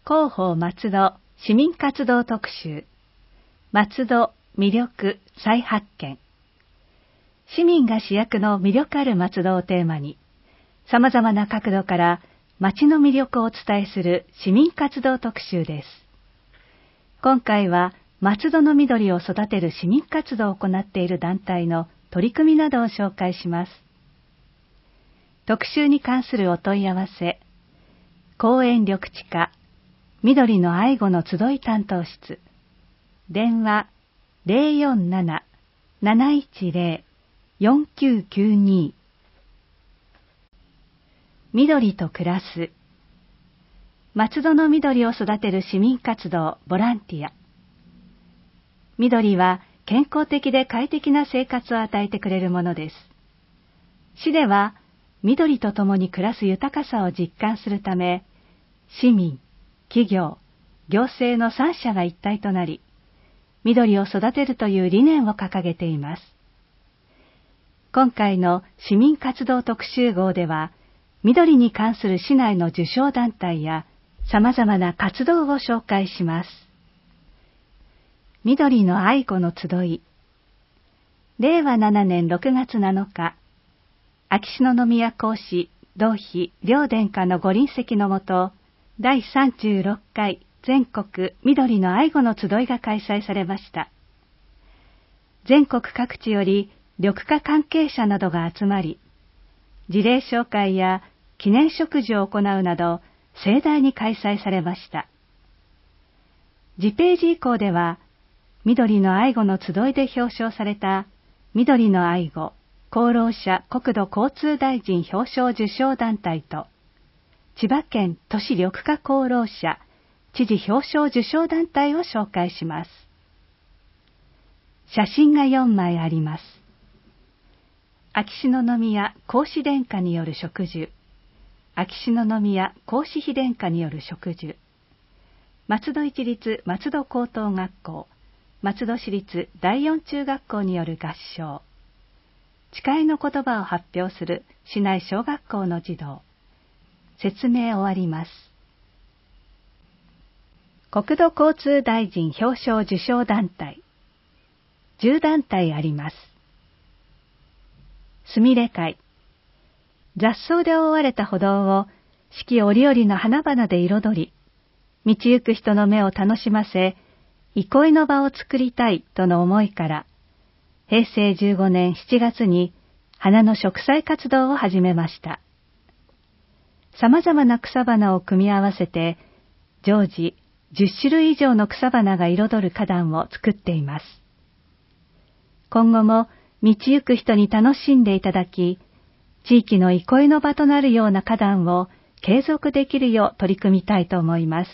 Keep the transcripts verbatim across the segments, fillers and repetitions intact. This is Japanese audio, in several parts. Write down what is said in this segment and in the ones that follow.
広報松戸市民活動特集、松戸魅力再発見。市民が主役の魅力ある松戸をテーマに、様々な角度から町の魅力をお伝えする市民活動特集です。今回は松戸の緑を育てる市民活動を行っている団体の取り組みなどを紹介します。特集に関するお問い合わせ、公園緑地課緑の愛護の集い担当室、電話 ゼロよんなな なないちゼロ よんきゅうきゅうに。緑と暮らす。松戸の緑を育てる市民活動ボランティア。緑は健康的で快適な生活を与えてくれるものです。市では緑とともに暮らす豊かさを実感するため、市民、企業、行政のさん者が一体となり、緑を育てるという理念を掲げています。今回の市民活動特集号では、緑に関する市内の受賞団体や様々な活動を紹介します。緑の愛護の集い。れいわななねんろくがつなのか、秋篠宮皇嗣同妃両殿下のご臨席のもと、だいさんじゅうろっかい全国緑の愛護の集いが開催されました。全国各地より緑化関係者などが集まり、事例紹介や記念植樹を行うなど盛大に開催されました。次ページ以降では、緑の愛護の集いで表彰された緑の愛護功労者国土交通大臣表彰受賞団体と、千葉県都市緑化功労者知事表彰受賞団体を紹介します。写真がよんまいあります。秋篠宮皇嗣殿下による植樹、秋篠宮皇嗣妃殿下による植樹、松戸市立松戸高等学校、松戸市立第四中学校による合唱、誓いの言葉を発表する市内小学校の児童。説明終わります。国土交通大臣表彰受賞団体。じゅう団体あります。すみれ会。雑草で覆われた歩道を四季折々の花々で彩り、道行く人の目を楽しませ、憩いの場を作りたいとの思いから、へいせいじゅうごねんしちがつに花の植栽活動を始めました。様々な草花を組み合わせて、常時じゅっしゅるい以上の草花が彩る花壇を作っています。今後も道行く人に楽しんでいただき、地域の憩いの場となるような花壇を継続できるよう取り組みたいと思います。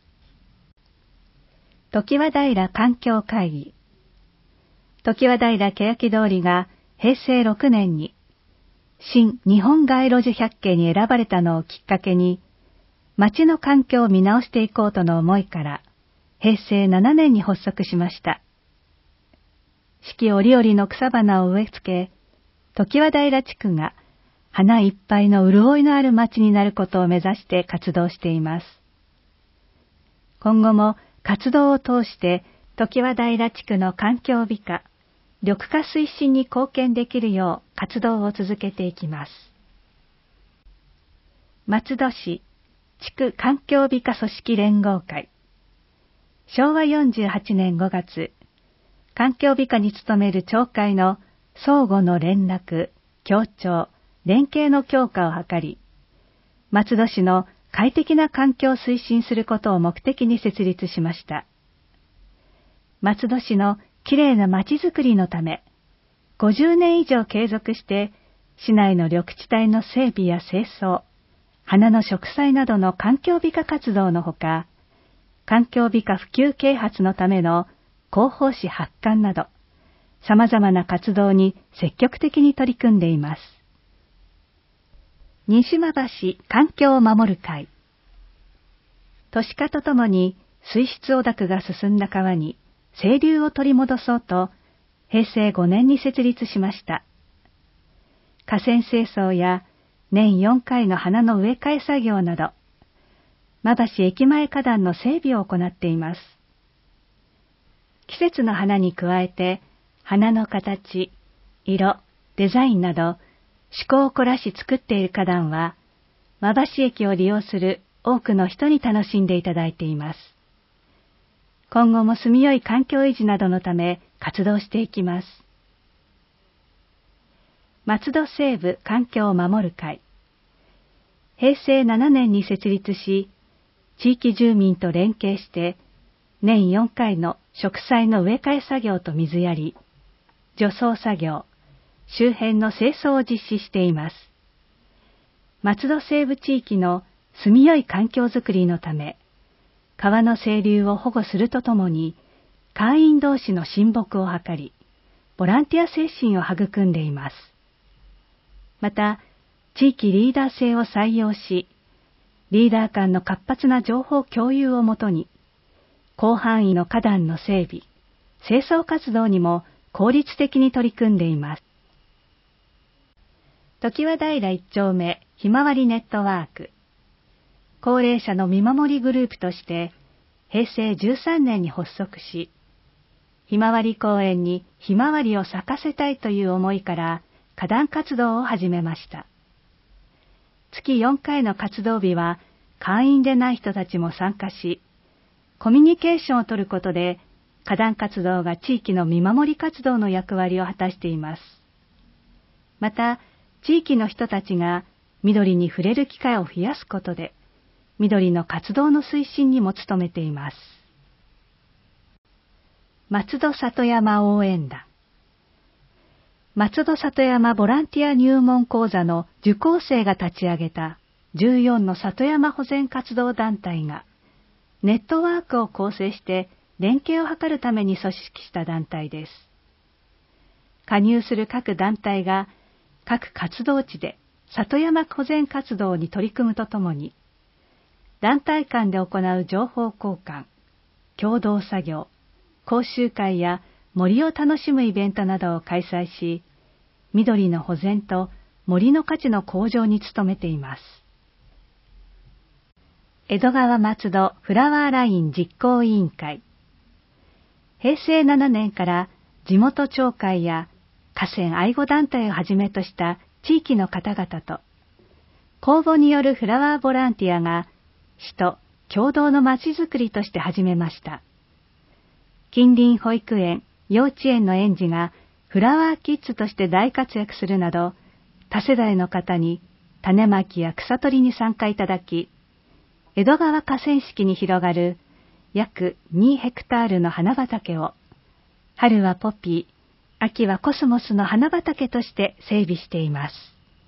常盤平環境会議。常盤平欅通りがへいせいろくねんに新日本街路樹百景に選ばれたのをきっかけに、街の環境を見直していこうとの思いから、へいせいななねんに発足しました。四季折々の草花を植え付け、常盤平地区が花いっぱいの潤いのある街になることを目指して活動しています。今後も活動を通して常盤平地区の環境美化、緑化推進に貢献できるよう活動を続けていきます。松戸市地区環境美化組織連合会。しょうわよんじゅうはちねんごがつ、環境美化に努める町会の相互の連絡、協調、連携の強化を図り、松戸市の快適な環境を推進することを目的に設立しました。松戸市のきれいな街づくりのため、ごじゅうねん以上継続して市内の緑地帯の整備や清掃、花の植栽などの環境美化活動のほか、環境美化普及啓発のための広報誌発刊など、様々な活動に積極的に取り組んでいます。西間橋環境を守る会。都市化とともに水質汚濁が進んだ川に清流を取り戻そうと、へいせいごねんに設立しました。河川清掃や年よんかいの花の植え替え作業など、 馬橋駅前花壇の整備を行っています。季節の花に加えて、花の形、色、デザインなど、趣向を凝らし作っている花壇は、馬橋駅を利用する多くの人に楽しんでいただいています。今後も住みよい環境維持などのため活動していきます。松戸西部環境を守る会。へいせいななねんに設立し、地域住民と連携して、年よんかいの植栽の植え替え作業と水やり、除草作業、周辺の清掃を実施しています。松戸西部地域の住みよい環境づくりのため、川の清流を保護するとともに、会員同士の親睦を図り、ボランティア精神を育んでいます。また、地域リーダー性を採用し、リーダー間の活発な情報共有をもとに、広範囲の花壇の整備、清掃活動にも効率的に取り組んでいます。常盤平一丁目ひまわりネットワーク。高齢者の見守りグループとして、へいせいじゅうさんねんに発足し、ひまわり公園にひまわりを咲かせたいという思いから花壇活動を始めました。月よんかいの活動日は会員でない人たちも参加し、コミュニケーションを取ることで花壇活動が地域の見守り活動の役割を果たしています。また、地域の人たちが緑に触れる機会を増やすことで、緑の活動の推進にも努めています。松戸里山応援団。松戸里山ボランティア入門講座の受講生が立ち上げたじゅうよんの里山保全活動団体が、ネットワークを構成して連携を図るために組織した団体です。加入する各団体が各活動地で里山保全活動に取り組むとともに、団体間で行う情報交換、共同作業、講習会や森を楽しむイベントなどを開催し、緑の保全と森の価値の向上に努めています。江戸川松戸フラワーライン実行委員会。へいせいななねんから地元町会や河川愛護団体をはじめとした地域の方々と、公募によるフラワーボランティアが市と共同のまちづくりとして始めました。近隣保育園、幼稚園の園児がフラワーキッズとして大活躍するなど、多世代の方に種まきや草取りに参加いただき、江戸川河川敷に広がる約にヘクタールの花畑を、春はポピー、秋はコスモスの花畑として整備しています。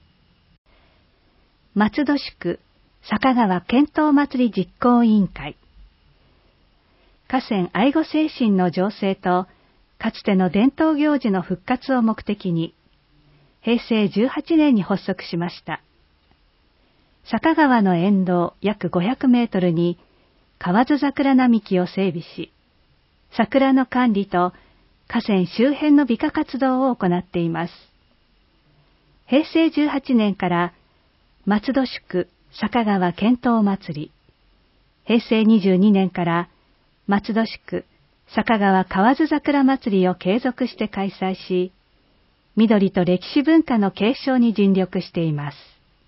松戸宿坂川剣闘祭り実行委員会。河川愛護精神の醸成と、かつての伝統行事の復活を目的に、へいせいじゅうはちねんに発足しました。坂川の沿道約ごひゃくメートルに河津桜並木を整備し、桜の管理と河川周辺の美化活動を行っています。へいせいじゅうはちねんから松戸宿坂川剣闘祭り、へいせいにじゅうにねんから松戸宿坂川河津桜祭りを継続して開催し、緑と歴史文化の継承に尽力しています。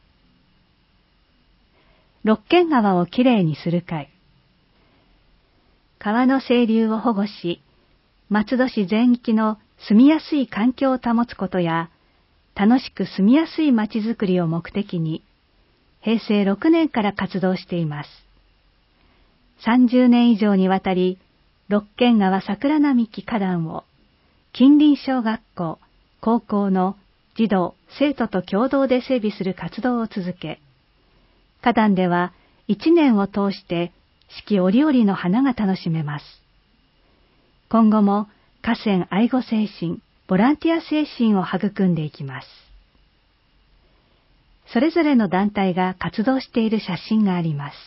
六軒川をきれいにする会。川の清流を保護し、松戸市全域の住みやすい環境を保つことや、楽しく住みやすいまちづくりを目的に、へいせいろくねんから活動しています。さんじゅうねん以上にわたり、六軒川桜並木花壇を、近隣小学校、高校の児童、生徒と共同で整備する活動を続け、花壇ではいちねんを通して四季折々の花が楽しめます。今後も河川愛護精神、ボランティア精神を育んでいきます。それぞれの団体が活動している写真があります。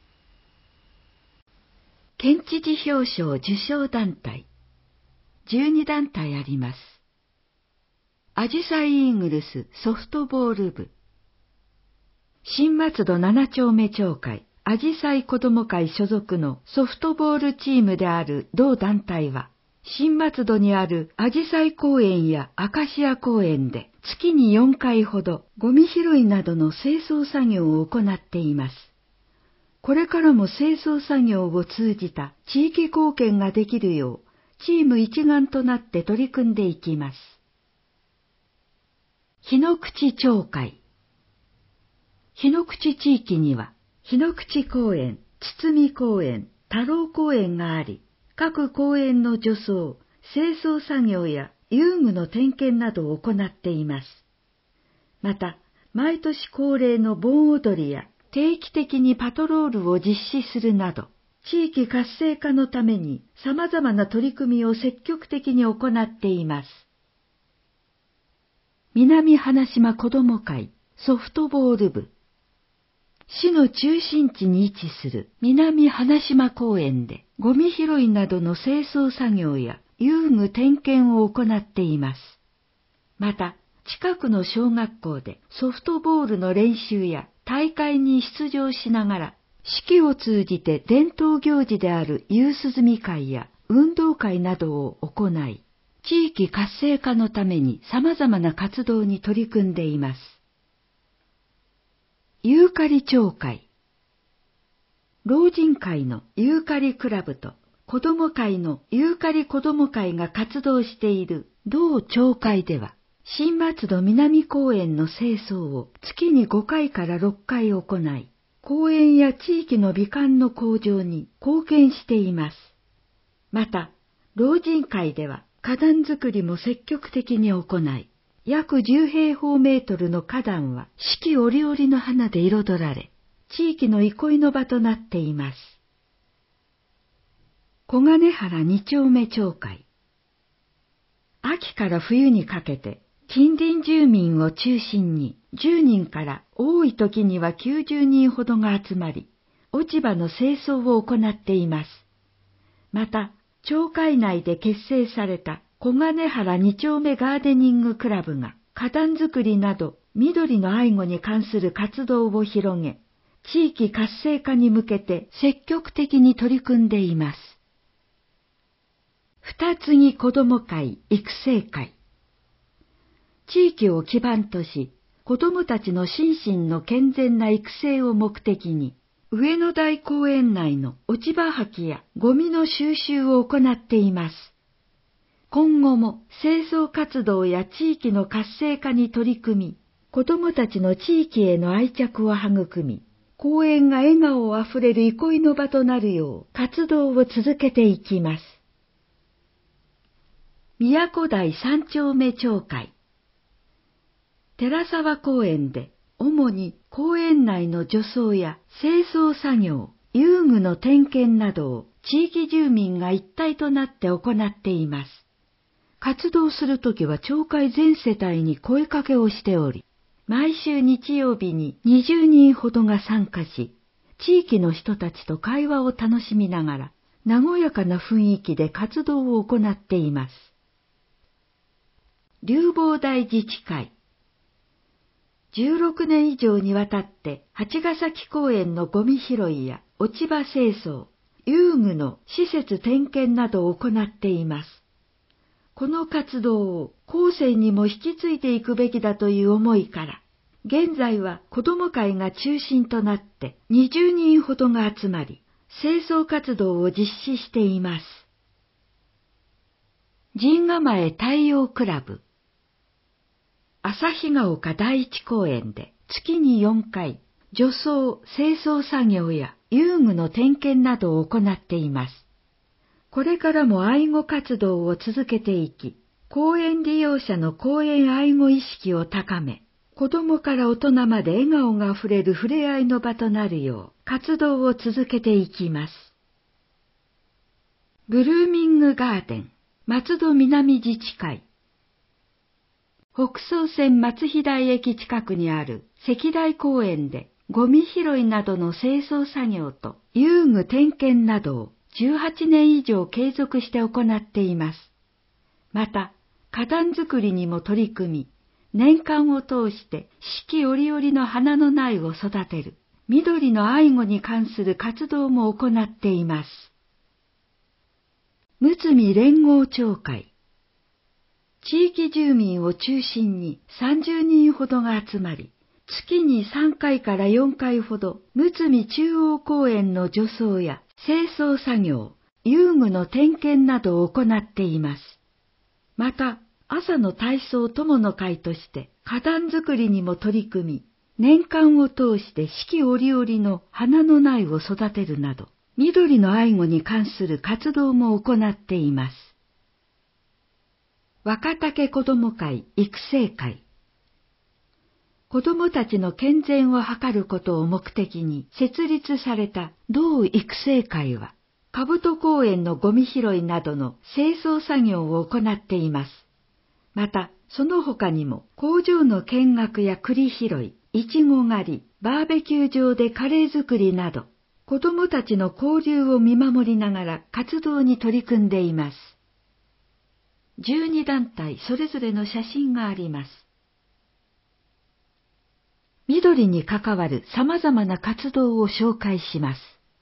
県知事表彰受賞団体、じゅうにだんたいあります。あじさいイーグルスソフトボール部、新松戸なな丁目町会あじさい子ども会所属のソフトボールチームである同団体は、新松戸にあるあじさい公園やアカシア公園で月によんかいほどゴミ拾いなどの清掃作業を行っています。これからも清掃作業を通じた地域貢献ができるよう、チーム一丸となって取り組んでいきます。日の口町会。日の口地域には、日の口公園、堤公園、太郎公園があり、各公園の除草、清掃作業や遊具の点検などを行っています。また、毎年恒例の盆踊りや定期的にパトロールを実施するなど、地域活性化のために様々な取り組みを積極的に行っています。南花島子ども会ソフトボール部。市の中心地に位置する南花島公園でゴミ拾いなどの清掃作業や遊具点検を行っています。また、近くの小学校でソフトボールの練習や大会に出場しながら、四季を通じて伝統行事である夕涼み会や運動会などを行い、地域活性化のために様々な活動に取り組んでいます。ユーカリ町会。老人会のユーカリクラブと子ども会のユーカリ子ども会が活動している同町会では、新松戸南公園の清掃を月にごかいからろっかい行い、公園や地域の美観の向上に貢献しています。また、老人会では花壇作りも積極的に行い、約じゅうへいほうメートルの花壇は四季折々の花で彩られ、地域の憩いの場となっています。小金原二丁目町会。秋から冬にかけて、近隣住民を中心にじゅうにんから多い時にはきゅうじゅうにんほどが集まり、落ち葉の清掃を行っています。また、町会内で結成された小金原二丁目ガーデニングクラブが花壇作りなど緑の愛護に関する活動を広げ、地域活性化に向けて積極的に取り組んでいます。二つぎ子ども会育成会。地域を基盤とし、子どもたちの心身の健全な育成を目的に、上野台公園内の落ち葉掃きやゴミの収集を行っています。今後も清掃活動や地域の活性化に取り組み、子どもたちの地域への愛着を育み、公園が笑顔あふれる憩いの場となるよう活動を続けていきます。宮古台三丁目町会。寺沢公園で主に公園内の除草や清掃作業、遊具の点検などを地域住民が一体となって行っています。活動するときは町会全世帯に声かけをしており、毎週日曜日ににじゅうにんほどが参加し、地域の人たちと会話を楽しみながら、和やかな雰囲気で活動を行っています。流房台自治会。じゅうろくねん以上にわたって八ヶ崎公園のゴミ拾いや落ち葉清掃、遊具の施設点検などを行っています。この活動を後世にも引き継いでいくべきだという思いから、現在は子ども会が中心となってにじゅうにんほどが集まり、清掃活動を実施しています。陣構え太陽クラブ。旭ヶ丘第一公園で月によんかい、除草・清掃作業や遊具の点検などを行っています。これからも愛護活動を続けていき、公園利用者の公園愛護意識を高め、子どもから大人まで笑顔があふれる触れ合いの場となるよう活動を続けていきます。ブルーミングガーデン松戸南自治会。北総線松飛台駅近くにある石台公園でゴミ拾いなどの清掃作業と遊具点検などをじゅうはちねん以上継続して行っています。また、花壇作りにも取り組み、年間を通して四季折々の花の苗を育てる緑の愛護に関する活動も行っています。むつみ連合協会。地域住民を中心にさんじゅうにんほどが集まり、月にさんかいからよんかいほど、むつみ中央公園の除草や清掃作業、遊具の点検などを行っています。また、朝の体操友の会として花壇作りにも取り組み、年間を通して四季折々の花の苗を育てるなど、緑の愛護に関する活動も行っています。若竹子ども会育成会。子どもたちの健全を図ることを目的に設立された同育成会は、兜公園のゴミ拾いなどの清掃作業を行っています。また、その他にも工場の見学や栗拾い、いちご狩り、バーベキュー場でカレー作りなど、子どもたちの交流を見守りながら活動に取り組んでいます。じゅうにだんたいそれぞれの写真があります。緑に関わる様々な活動を紹介します。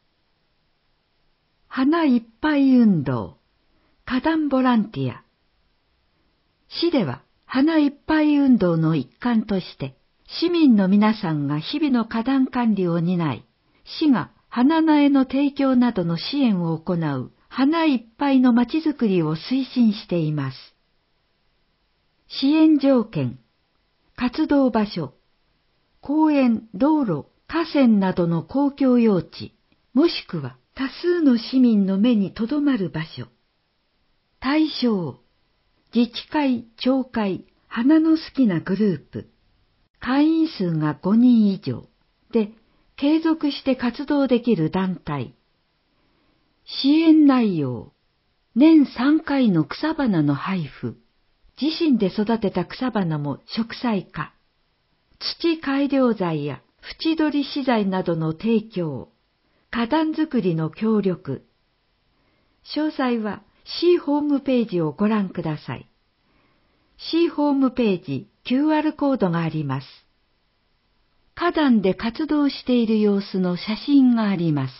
花いっぱい運動、花壇ボランティア。市では花いっぱい運動の一環として、市民の皆さんが日々の花壇管理を担い、市が花苗の提供などの支援を行う花いっぱいのまちづくりを推進しています。支援条件、活動場所、公園、道路、河川などの公共用地、もしくは多数の市民の目に留まる場所。対象、自治会、町会、花の好きなグループ。会員数がごにん以上で継続して活動できる団体。支援内容、年さんかいの草花の配布、自身で育てた草花も植栽化、土改良材や縁取り資材などの提供、花壇作りの協力。詳細は市ホームページをご覧ください。市ホームページ キューアール コードがあります。花壇で活動している様子の写真があります。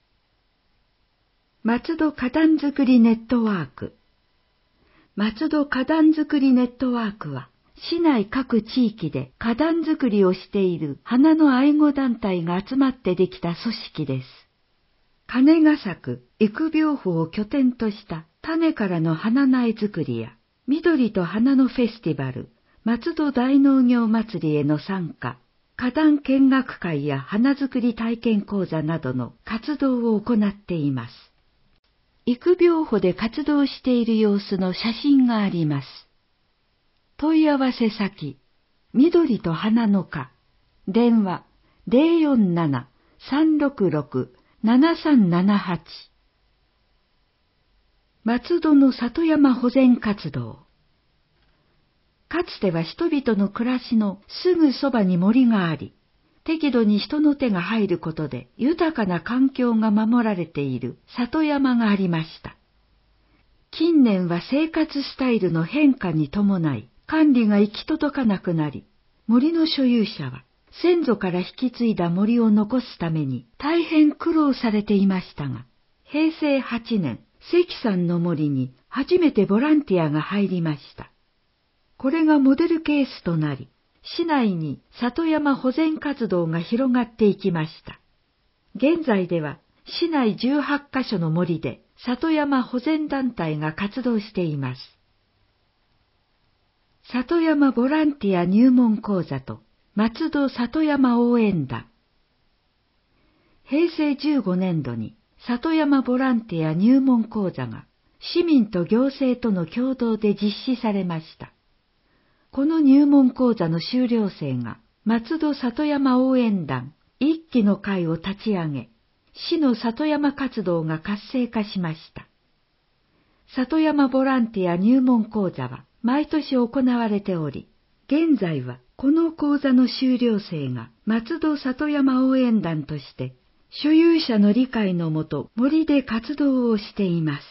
松戸花壇作りネットワーク。松戸花壇作りネットワークは、市内各地域で花壇作りをしている花の愛護団体が集まってできた組織です。金が咲く育苗法を拠点とした種からの花苗作りや、緑と花のフェスティバル、松戸大農業祭りへの参加、花壇見学会や花作り体験講座などの活動を行っています。育苗法で活動している様子の写真があります。問い合わせ先、緑と花の花、電話 ゼロよんなな さんろくろく ななさんななはち。松戸の里山保全活動。かつては人々の暮らしのすぐそばに森があり、適度に人の手が入ることで豊かな環境が守られている里山がありました。近年は生活スタイルの変化に伴い管理が行き届かなくなり、森の所有者は先祖から引き継いだ森を残すために大変苦労されていましたが、へいせいはちねん、関さんの森に初めてボランティアが入りました。これがモデルケースとなり、市内に里山保全活動が広がっていきました。現在では市内じゅうはちかしょの森で里山保全団体が活動しています。里山ボランティア入門講座と松戸里山応援団。へいせいじゅうごねんどに里山ボランティア入門講座が市民と行政との共同で実施されました。この入門講座の修了生が松戸里山応援団一期の会を立ち上げ、市の里山活動が活性化しました。里山ボランティア入門講座は毎年行われており、現在はこの講座の修了生が松戸里山応援団として所有者の理解のもと森で活動をしています。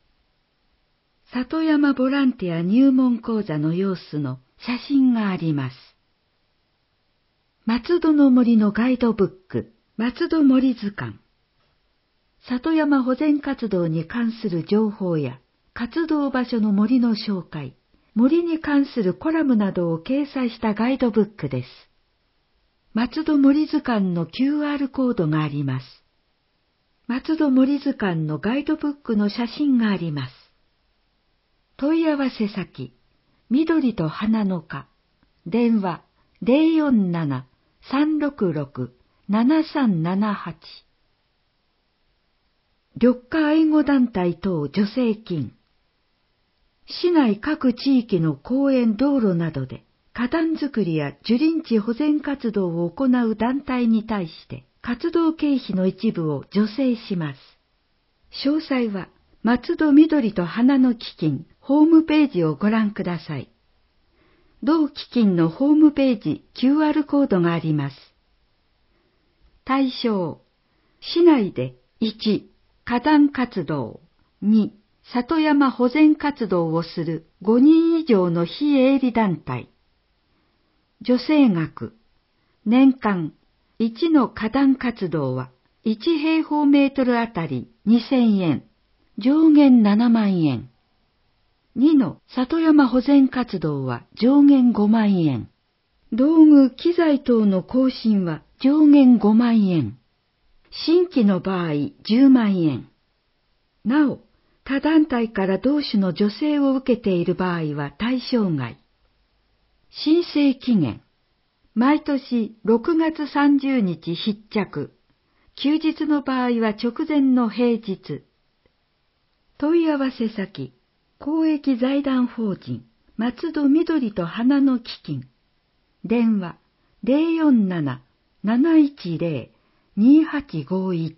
里山ボランティア入門講座の様子の写真があります。松戸の森のガイドブック、 松戸森図鑑。里山保全活動に関する情報や、活動場所の森の紹介、森に関するコラムなどを掲載したガイドブックです。松戸森図鑑の キューアール コードがあります。松戸森図鑑のガイドブックの写真があります。問い合わせ先、緑と花の花、電話 ゼロよんなな さんろくろく ななさんななはち。緑化愛護団体等助成金。市内各地域の公園道路などで花壇作りや樹林地保全活動を行う団体に対して活動経費の一部を助成します。詳細は松戸緑と花の基金ホームページをご覧ください。同基金のホームページ キューアール コードがあります。対象、市内でいち、花壇活動、に、里山保全活動をするごにん以上の非営利団体。助成額、年間いちの花壇活動はいち平方メートルあたりにせんえん、上限ななまんえん。にの里山保全活動は上限ごまんえん。道具、機材等の更新は上限ごまんえん。新規の場合じゅうまんえん。なお、他団体から同種の助成を受けている場合は対象外。申請期限。毎年ろくがつさんじゅうにち必着。休日の場合は直前の平日。問い合わせ先。公益財団法人松戸緑と花の基金。電話 ゼロよんなな なないちゼロ にはちごいち。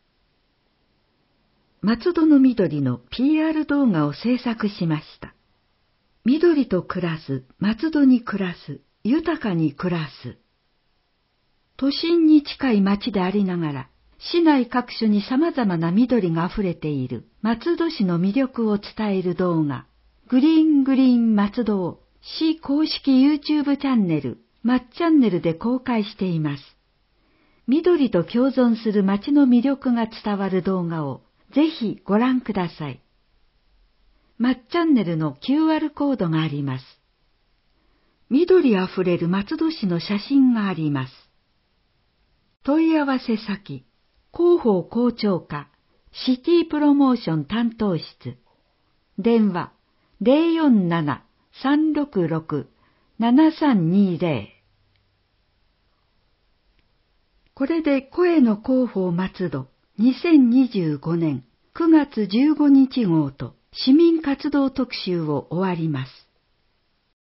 松戸の緑の ピーアール 動画を制作しました。緑と暮らす、松戸に暮らす、豊かに暮らす。都心に近い町でありながら、市内各所に様々な緑があふれている松戸市の魅力を伝える動画、グリーングリーン松戸を市公式 YouTube チャンネル、まっチャンネルで公開しています。緑と共存する町の魅力が伝わる動画をぜひご覧ください。まっチャンネルの キューアール コードがあります。緑あふれる松戸市の写真があります。問い合わせ先、広報広聴課、シティプロモーション担当室。電話 ゼロよんなな さんろくろく ななさんにゼロ。これで声の広報松戸にせんにじゅうごねんくがつじゅうごにち号と市民活動特集を終わります。